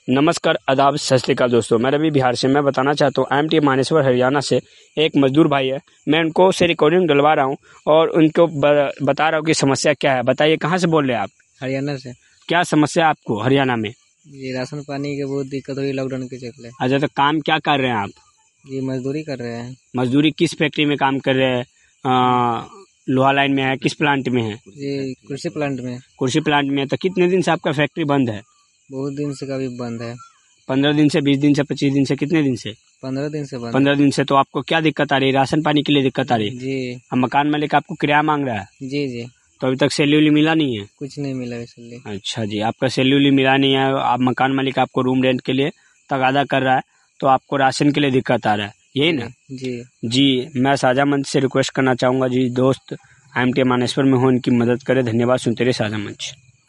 नमस्कार, आदाब, सत श्री अकाल दोस्तों। मैं रवि बिहार से। मैं बताना चाहता हूँ IMT मानेसर हरियाणा से एक मजदूर भाई है। मैं उनको से रिकॉर्डिंग डलवा रहा हूँ और उनको बता रहा हूँ कि समस्या क्या है। बताइए, कहाँ से बोल रहे हैं आप? हरियाणा से। क्या समस्या है आपको हरियाणा में? जी, राशन पानी की बहुत दिक्कत हो रही है लॉकडाउन के चलते। अच्छा, तो काम क्या कर रहे हैं आप? जी, मजदूरी कर रहे हैं। मजदूरी किस फैक्ट्री में काम कर रहे हैं? लोहा लाइन में है? किस प्लांट में है? जी, कृषि प्लांट में। कृषि प्लांट में है। तो कितने दिन से आपका फैक्ट्री बंद है? बहुत दिन से कभी बंद है। 15 दिन से, 20 दिन से, 25 दिन से, कितने दिन से? 15 दिन से बंद। 15 दिन से। तो आपको क्या दिक्कत आ रही है? राशन पानी के लिए दिक्कत आ रही है? जी। अब मकान मालिक आपको किराया मांग रहा है? जी जी। तो अभी तक सैलरी मिला नहीं है? कुछ नहीं मिला इसलिए। अच्छा जी, आपका सैलरी मिला नहीं है। आप मकान मालिक आपको रूम रेंट के लिए तगादा कर रहा है, तो आपको राशन के लिए दिक्कत आ रहा है, यही ना? जी जी, मैं साझा मंच से रिक्वेस्ट करना चाहूँगा जी, दोस्त IMT मानेसर में हो, इनकी मदद करें। धन्यवाद। सुनते रहे साझा मंच।